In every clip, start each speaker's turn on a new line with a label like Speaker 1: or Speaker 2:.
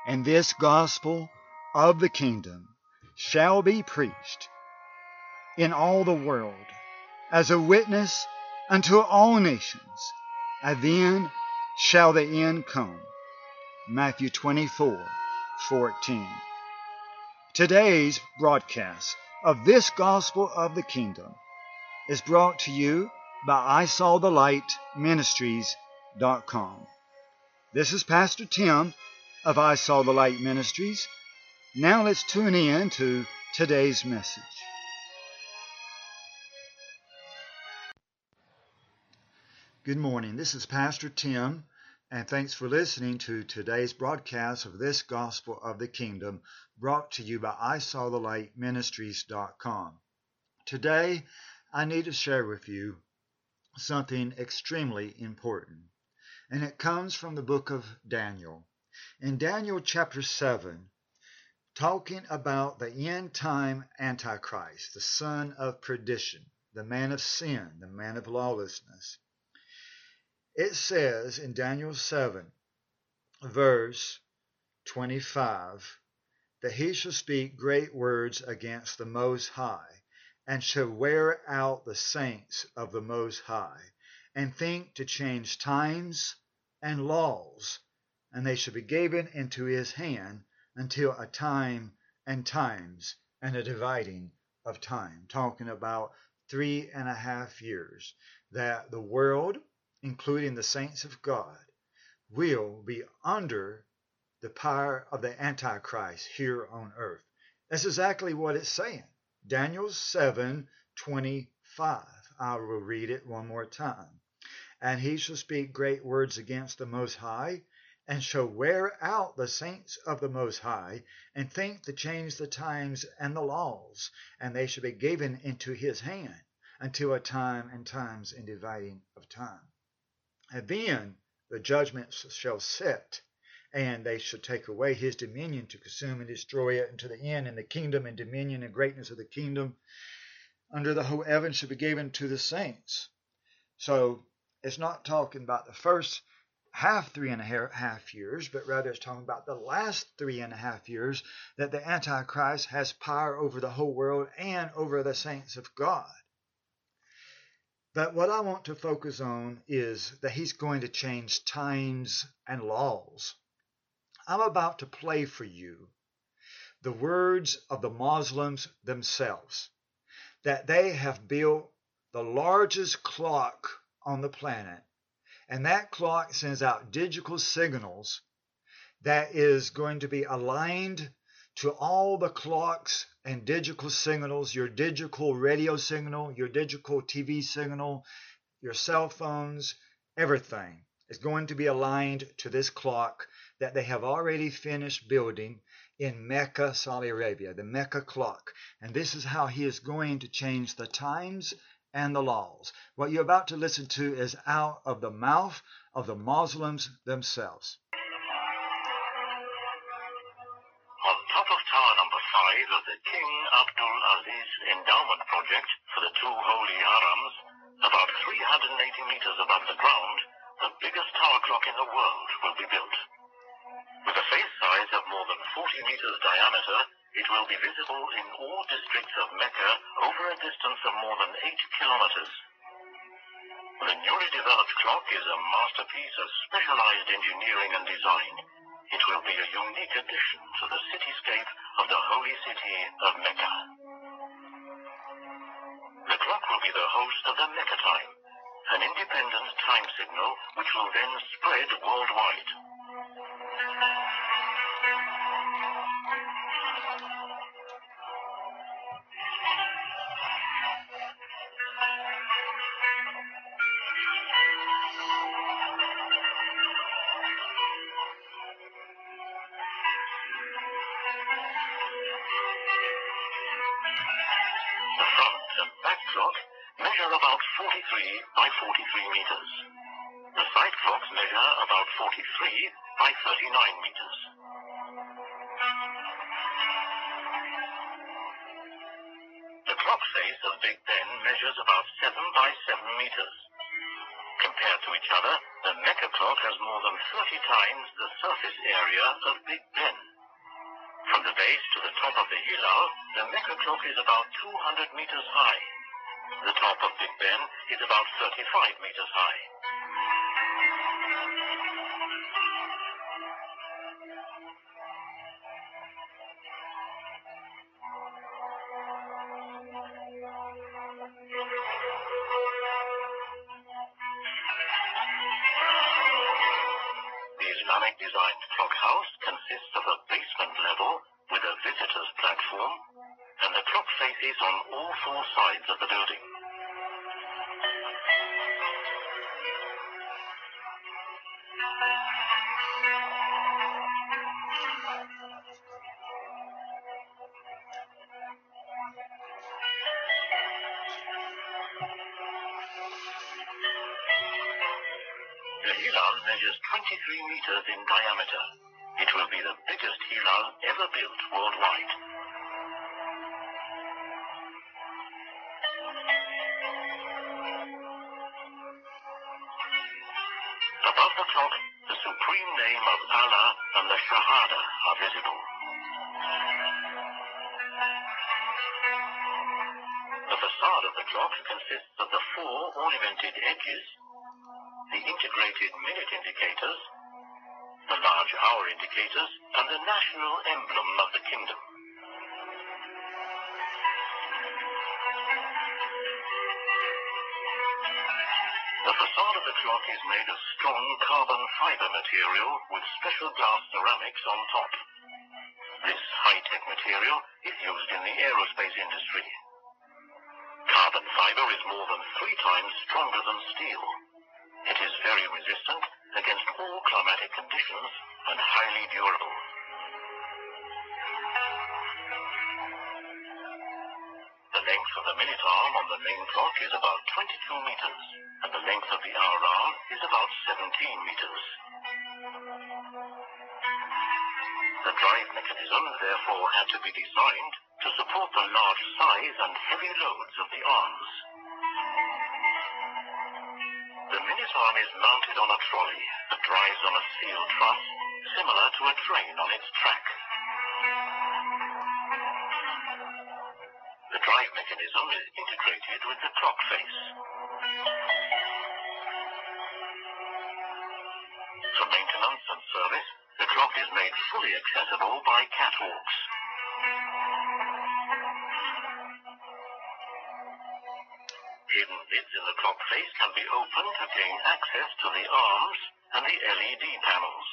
Speaker 1: And this gospel of the kingdom shall be preached in all the world as a witness unto all nations, and then shall the end come. Matthew 24:14. Today's broadcast of this gospel of the kingdom is brought to you by I Saw the Light Ministries.com. This is Pastor Tim of I Saw the Light Ministries. Now let's tune in to today's message. Good morning. This is Pastor Tim, and thanks for listening to today's broadcast of this gospel of the kingdom brought to you by I Saw the Light Ministries.com. Today, I need to share with you something extremely important, and it comes from the book of Daniel. In Daniel chapter 7, talking about the end time Antichrist, the son of perdition, the man of sin, the man of lawlessness. It says in Daniel 7, verse 25, that he shall speak great words against the Most High, and shall wear out the saints of the Most High, and think to change times and laws, and they shall be given into his hand until a time and times and a dividing of time. Talking about 3.5 years that the world, including the saints of God, will be under the power of the Antichrist here on earth. That's exactly what it's saying. Daniel 7:25. I will read it one more time. And he shall speak great words against the Most High, and shall wear out the saints of the Most High, and think to change the times and the laws, and they shall be given into his hand until a time and times and dividing of time. And then the judgments shall set, and they shall take away his dominion to consume and destroy it unto the end, and the kingdom and dominion and greatness of the kingdom under the whole heaven shall be given to the saints. So it's not talking about the first 3.5 years, but rather it's talking about the last 3.5 years that the Antichrist has power over the whole world and over the saints of God. But what I want to focus on is that he's going to change times and laws. I'm about to play for you the words of the Muslims themselves, that they have built the largest clock on the planet, and that clock sends out digital signals that is going to be aligned to all the clocks and digital signals, your digital radio signal, your digital TV signal, your cell phones, everything is going to be aligned to this clock that they have already finished building in Mecca, Saudi Arabia, the Mecca clock. And this is how he is going to change the times and the laws. What you're about to listen to is out of the mouth of the Muslims themselves.
Speaker 2: On top of Tower number 5 of the King Abdul Aziz Endowment Project for the two holy harams, about 380 meters above the ground, the biggest tower clock in the world will be built. With a face size of more than 40 meters diameter, it will be visible in all districts of Mecca over a distance of more than 8 kilometers. The newly developed clock is a masterpiece of specialized engineering and design. It will be a unique addition to the cityscape of the holy city of Mecca. The clock will be the host of the Mecca time, an independent time signal which will then spread worldwide. The front and back clock measure about 43 by 43 meters. The side clocks measure about 43 by 39 meters. The clock face of Big Ben measures about 7 by 7 meters. compared to each other, the Mecca clock has more than 30 times the surface area of Big Ben. From the base to the top of the Hilal, the Mecca clock is about 200 meters high. The top of Big Ben is about 35 meters high. The Islamic-designed clock house consists of a basement level with a visitor's platform, and the clock faces on all four sides of the building. The Hilal measures 23 meters in diameter. It will be the biggest Hilal ever built worldwide. Above the clock, the supreme name of Allah and the Shahada are visible. The facade of the clock consists of the four ornamented edges, the integrated minute indicators, the large hour indicators, and the national emblem of the kingdom. The facade of the clock is made of strong carbon fiber material with special glass ceramics on top. This high-tech material is used in the aerospace industry. Carbon fiber is more than 3 times stronger than steel. It is very resistant against all climatic conditions and highly durable. The length of the minute arm on the main clock is about 22 meters, and the length of the hour arm is about 17 meters. The drive mechanism therefore had to be designed to support the large size and heavy loads of the arms. The minute arm is mounted on a trolley that drives on a steel truss, similar to a train on its track. The drive mechanism is integrated with the clock face. For maintenance and service, the clock is made fully accessible by catwalks. Hidden lids in the clock face can be opened to gain access to the arms and the LED panels.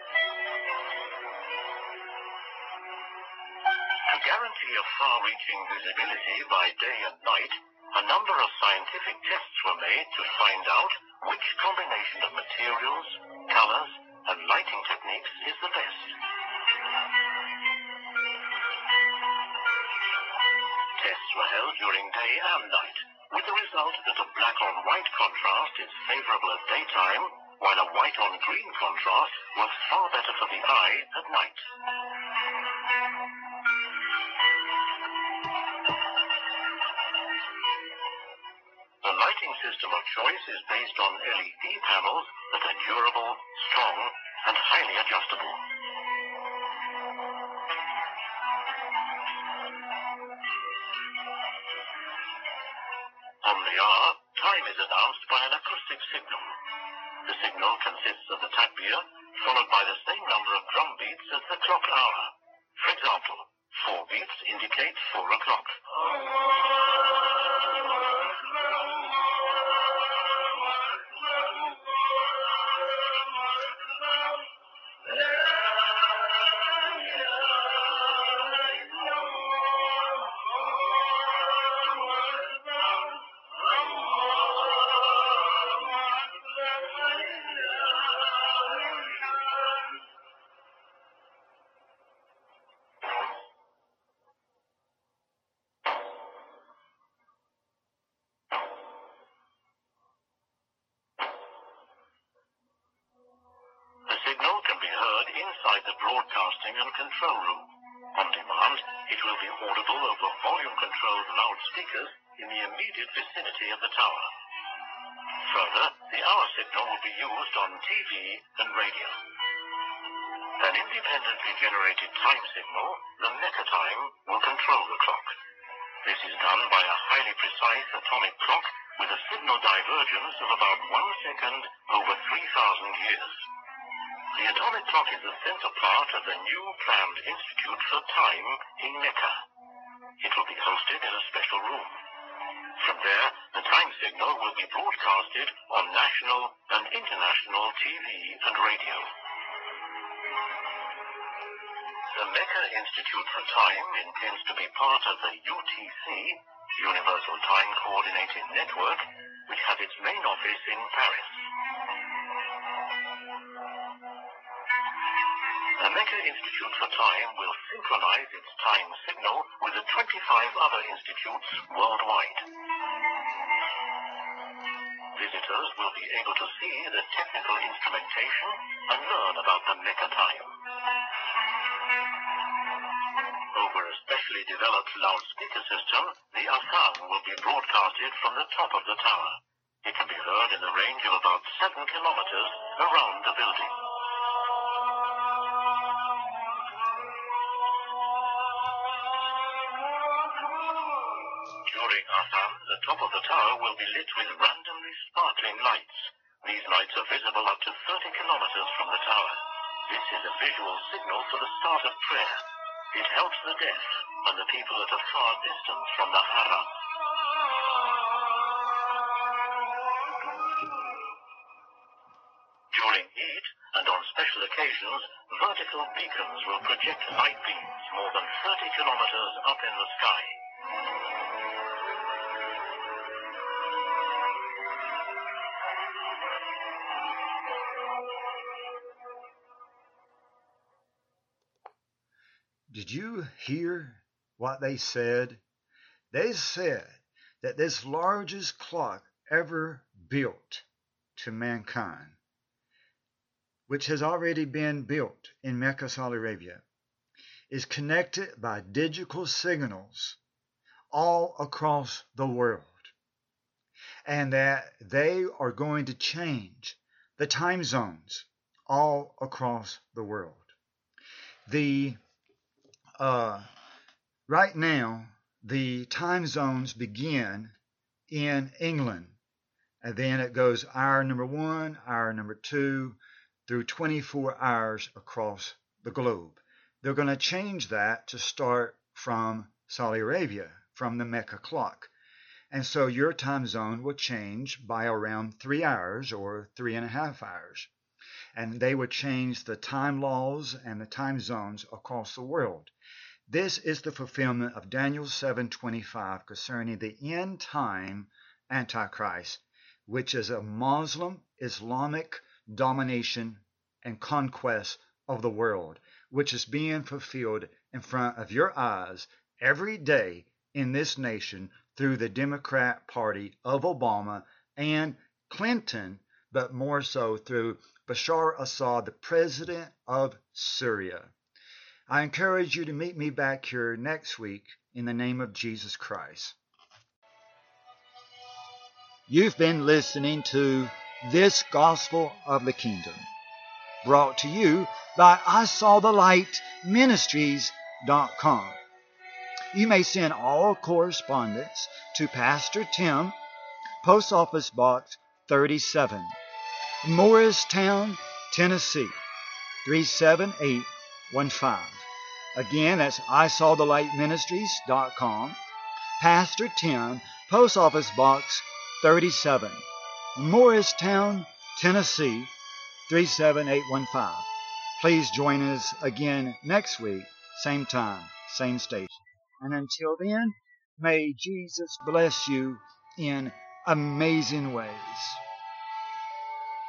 Speaker 2: To guarantee a far-reaching visibility by day and night, a number of scientific tests were made to find out which combination of materials, colors, and lighting techniques is the best. Tests were held during day and night, with the result that a black-on-white contrast is favorable at daytime, while a white-on-green contrast was far better for the eye at night. The lighting system of choice is based on LED panels that are durable, strong, and highly adjustable. On the hour, time is announced by an acoustic signal. The signal consists of the takbir, followed by the same number of drum beats as the clock hour. For example, 4 beats indicate 4 o'clock. Inside the broadcasting and control room. On demand, it will be audible over volume-controlled loudspeakers in the immediate vicinity of the tower. Further, the hour signal will be used on TV and radio. An independently generated time signal, the Mecca time, will control the clock. This is done by a highly precise atomic clock with a signal divergence of about 1 second over 3,000 years. The atomic clock is the center part of the new planned Institute for Time in Mecca. It will be hosted in a special room. From there, the time signal will be broadcasted on national and international TV and radio. The Mecca Institute for Time intends to be part of the UTC, Universal Time Coordinating Network, which has its main office in Paris. The Mecca Institute for Time will synchronize its time signal with the 25 other institutes worldwide. Visitors will be able to see the technical instrumentation and learn about the Mecca time. Over a specially developed loudspeaker system, the Adhan will be broadcasted from the top of the tower. It can be heard in the range of about 7 kilometers around the building. During Adhan, the top of the tower will be lit with randomly sparkling lights. These lights are visible up to 30 kilometers from the tower. This is a visual signal for the start of prayer. It helps the deaf and the people at a far distance from the Haram. During Eid and on special occasions, vertical beacons will project light beams more than 30 kilometers up in the sky.
Speaker 1: Did you hear what they said? They said that this largest clock ever built to mankind, which has already been built in Mecca, Saudi Arabia, is connected by digital signals all across the world, and that they are going to change the time zones all across the world. Right now, the time zones begin in England, and then it goes hour number 1, hour number 2, through 24 hours across the globe. They're going to change that to start from Saudi Arabia, from the Mecca clock. And so your time zone will change by around 3 hours or 3.5 hours. And they would change the time laws and the time zones across the world. This is the fulfillment of Daniel 7:25 concerning the end time Antichrist, which is a Muslim Islamic domination and conquest of the world, which is being fulfilled in front of your eyes every day in this nation through the Democrat Party of Obama and Clinton, but more so through Bashar Assad, the president of Syria. I encourage you to meet me back here next week in the name of Jesus Christ. You've been listening to This Gospel of the Kingdom, brought to you by ISawTheLightMinistries.com. You may send all correspondence to Pastor Tim, Post Office Box 37, Morristown, Tennessee, 37815. Again, that's ISawTheLightMinistries.com. Pastor Tim, Post Office Box 37, Morristown, Tennessee, 37815. Please join us again next week, same time, same station. And until then, may Jesus bless you in amazing ways.